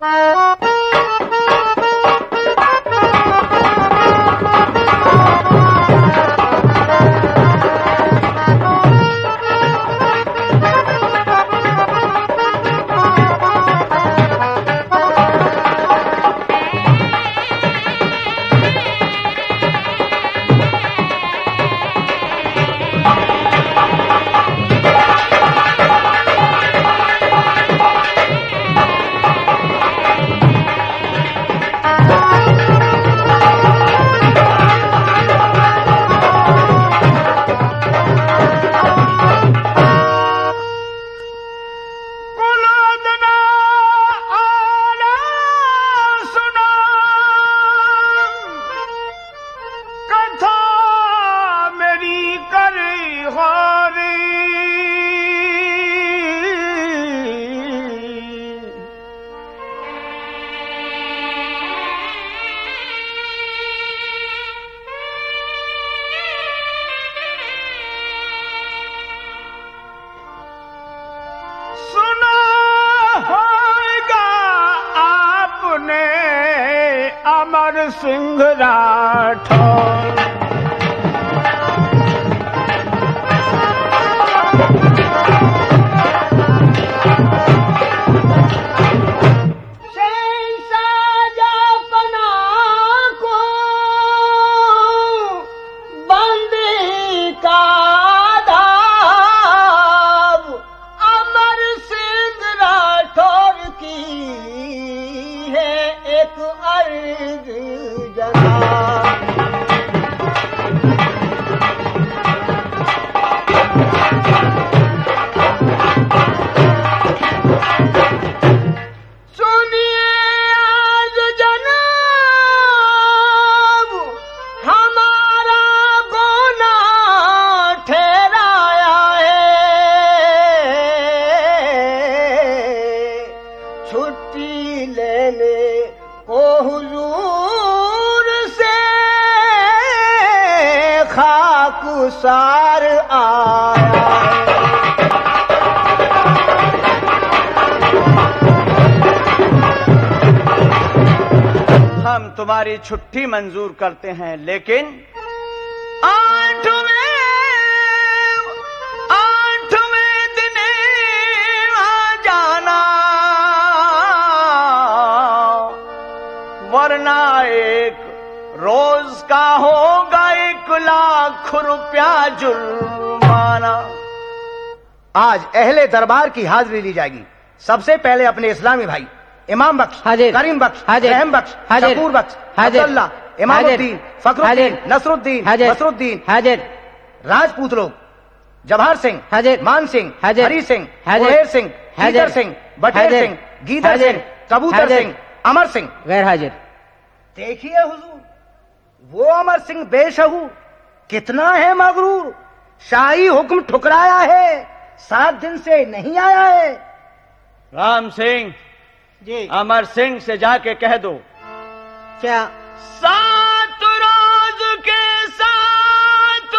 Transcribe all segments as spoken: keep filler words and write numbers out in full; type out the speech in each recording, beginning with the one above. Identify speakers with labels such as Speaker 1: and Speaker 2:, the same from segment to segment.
Speaker 1: अमर सिंह राठौर।
Speaker 2: सार आया हम तुम्हारी छुट्टी मंजूर करते हैं, लेकिन आठवें आठवें दिन आ जाना, वरना एक रोज का होगा एक लाख रुपया जुर्माना। आज अहले दरबार की हाजिरी ली जाएगी। सबसे पहले अपने इस्लामी भाई इमाम बख्श, करीम बख्श, रहम बख्श, शकूर बख्श, अब्दुल्ला, इमामुद्दीन, फखरुद्दीन, नसरुद्दीन, नसरुद्दीन, राजपूत लोग जवाहर सिंह, मान सिंह, हरी सिंह, कुहेर सिंह, हैदर सिंह, बटेर सिंह, गीदर सिंह, कबूतर सिंह, अमर सिंह गैर हाजिर। देखिए हुजूर, वो अमर सिंह बेशहूर कितना है मगरूर, शाही हुक्म ठुकराया है, सात दिन से नहीं आया है।
Speaker 3: राम सिंह
Speaker 2: जी,
Speaker 3: अमर सिंह से जाके कह दो
Speaker 2: क्या
Speaker 3: सात रोज के सात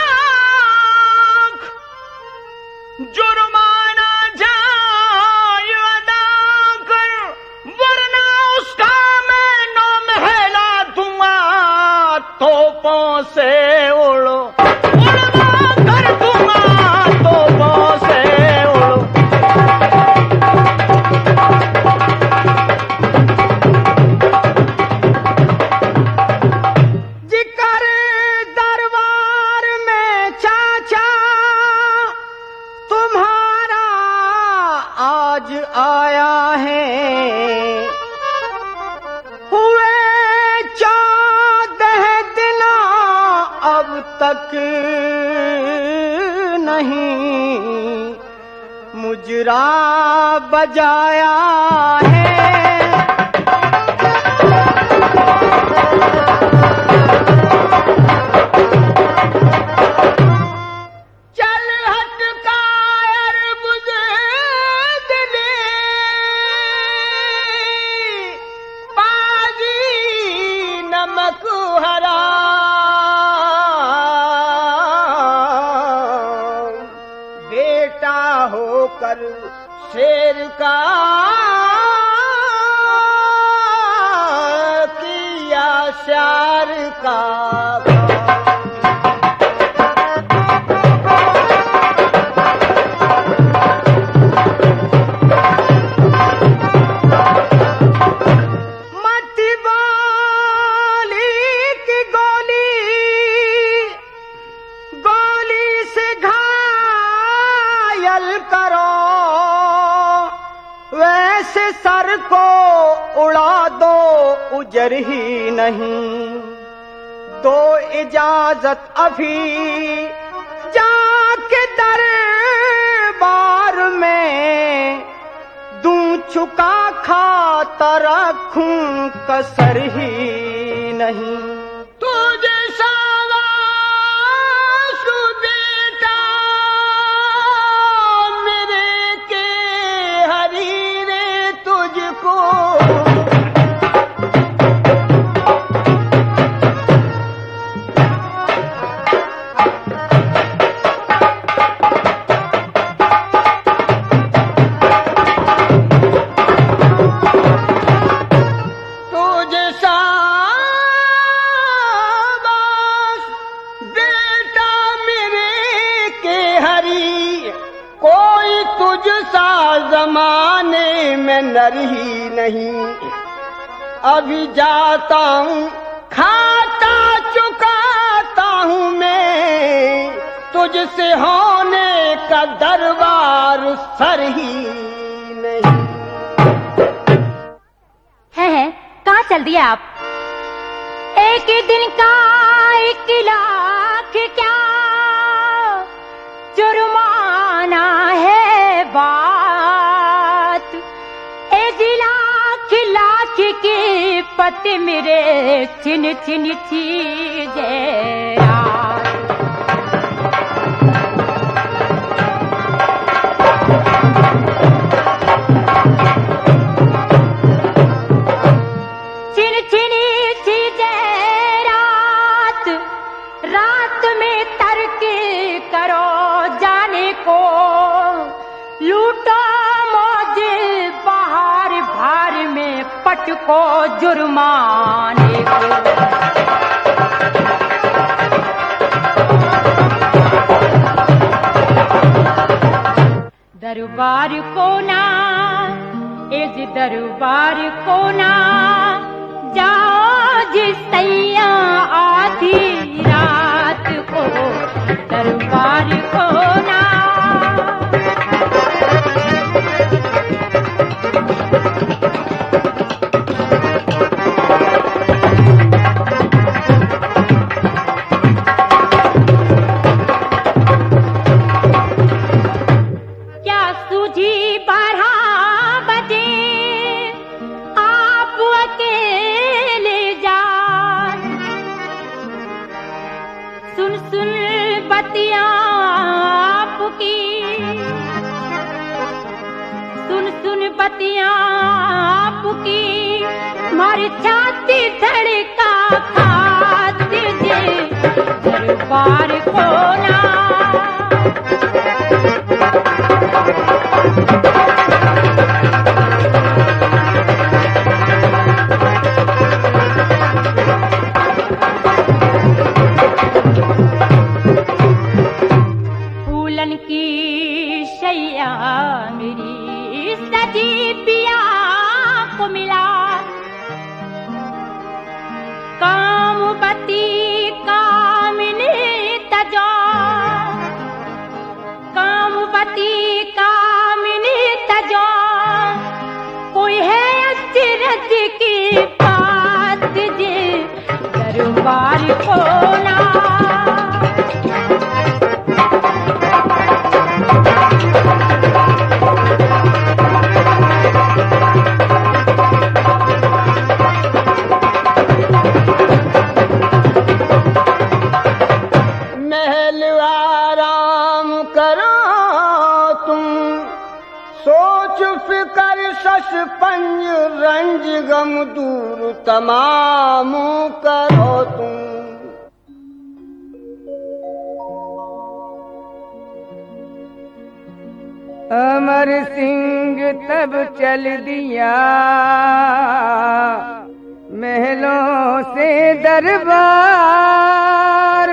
Speaker 3: लाख जुर्माना जाए अदा कर, वरना उसका मैं नौ महला दूंगा, तोपों से उड़ो उड़वा कर दूंगा, तोपों से उड़ो।
Speaker 2: जिकर दरबार में चाचा तुम्हारा आज आया है, हुए चौदह दिन अब तक नहीं मुजरा बजाया है। चल हट कायर बुज़दिली, पाजी नमक हरा, बेटा होकर शेर का श्यार का सर को उड़ा दो उजर ही नहीं तो इजाजत अभी जाके दरबार में दूं चुका खाता रखूं कसर ही नहीं तुझे जमाने में नर ही नहीं अभी जाता हूँ खाता चुकाता हूँ मैं तुझसे होने का दरबार सर ही नहीं
Speaker 4: है, है कहाँ चल दिए आप? एक दिन का एक लाख क्या जुर्माना है बात लाख की पति मेरे छिन छिन चीजें छिन छिन चीजें रात रात में तरकी करो जाने को लूटो पट को जुर्माने को दरबार को ना इस दरबार को ना जाओ जिस सैया आधी रात को दरबार को ना बतियां आपकी मारी छाती धड़का खाती जे दरबार को ना फूलन की शैया मेरी सजी पिया को मिला कामवती कामिनी तजो कामवती कामिनी तजो कोई है अचरज की बात जे दरबार को ना पंज रंज गम दूर तमाम करो तुम
Speaker 1: अमर सिंह तब चल दिया महलों से दरबार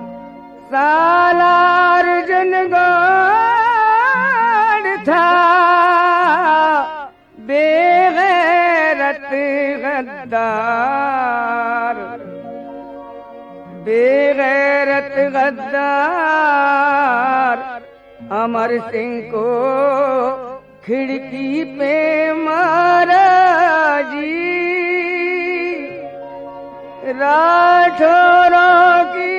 Speaker 1: सालार्जुन गौड़ था, बेगैरत गद्दार, बेगैरत गद्दार अमर सिंह को खिड़की पे मारा जी। राठौरों की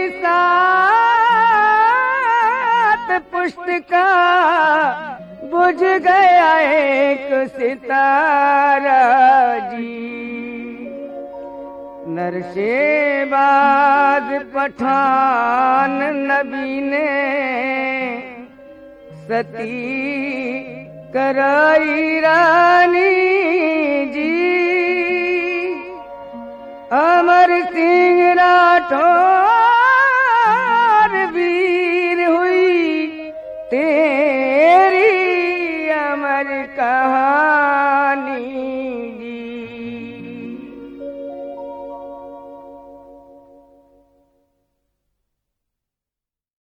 Speaker 1: सात पुष्ट का बुझ गया एक सितारा जी। नरशेबाज पठान नबी ने सती कराई रानी